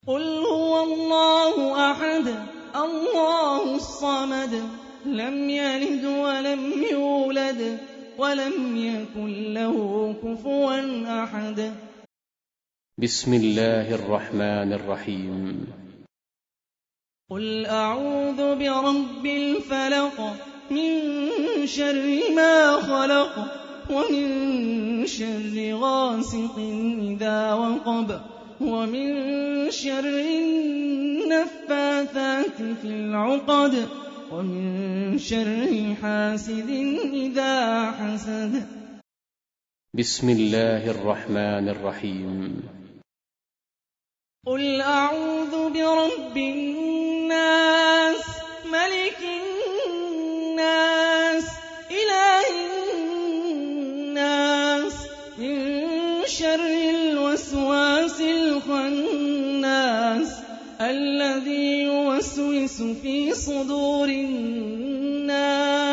قُلْ هُوَ اللَّهُ أَحَدٌ اللَّهُ الصَّمَدُ لَمْ يَلِدْ وَلَمْ يُولَدْ وَلَمْ يَكُن لَّهُ كُفُوًا أَحَدٌ. بسم الله الرحمن الرحيم. قُلْ أَعُوذُ بِرَبِّ الْفَلَقِ مِن شَرِّ مَا خَلَقَ وَمِن شَرِّ غَاسِقٍ إِذَا وَقَبَ وَمِن شَرِّ النَّفَّاثَاتِ فِي الْعُقَدِ وَمِن شَرِّ حَاسِدٍ إِذَا حَسَدَ. بسم الله الرحمن الرحيم. قُلْ أَعُوذُ بِرَبِّ النَّاسِ مَلِكِ النَّاسِ إِلَٰهِ النَّاسِ مِن شَرِّ الْوَسْوَاسِ الْخَنَّاسِ الَّذِي يُوَسْوِسُ فِي صُدُورِ النَّاسِ